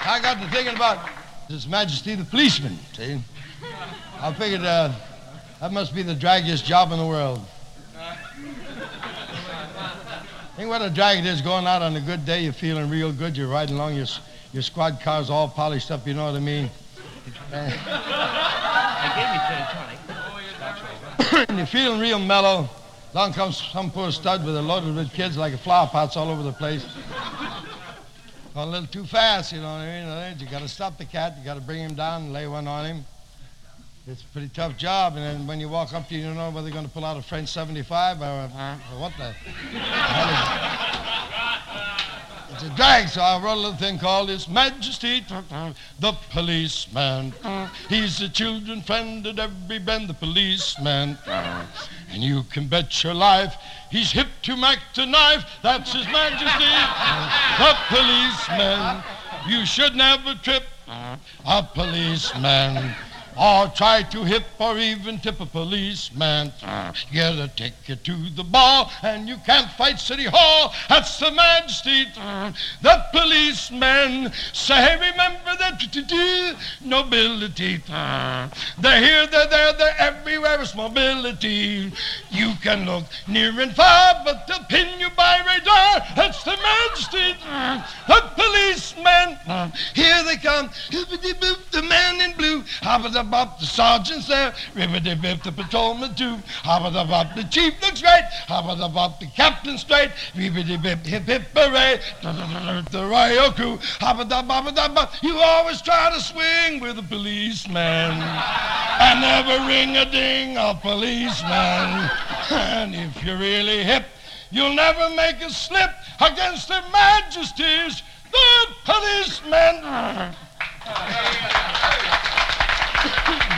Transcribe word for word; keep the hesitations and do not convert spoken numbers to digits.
I got to thinking about His Majesty the policeman, see? I figured uh, that must be the draggiest job in the world. Think what a drag it is going out on a good day, you're feeling real good, you're riding along, your, your squad car's all polished up, you know what I mean? I gave you gin and tonic. And you're feeling real mellow. Along comes some poor stud with a loaded with kids like a flower pots all over the place. Going a little too fast, you know what I mean? You got to stop the cat, you got to bring him down and lay one on him. It's a pretty tough job, and then when you walk up to you, you don't know whether they're going to pull out a French seventy-five or, uh, or what the It's a drag, so I wrote a little thing called His Majesty the Policeman. He's a children friend at every bend, the policeman. And you can bet your life he's hip to Mac to knife. That's His Majesty the Policeman. You should never trip a policeman or try to hip or even tip a policeman. Get a ticket to the ball and you can't fight City Hall. That's the Majesty, the policeman. Say, remember that nobility. They're here, they're there, they're everywhere. It's mobility. You can look near and far, but they'll pin you by radar. That's the Majesty, the policeman. Here they come, the man in blue. Bop, the sergeant's there. Ribbity-bip, the patrolman too. Hobba-da-bop, the chief looks great. Hobba-da-bop, the captain straight. Ribbity-bip, hip-hip, hooray. The royal crew. Hobba-da-bop-da-bop. You always try to swing with a policeman. And never ring-a-ding a policeman. And if you're really hip, you'll never make a slip against Their Majesties, the policemen.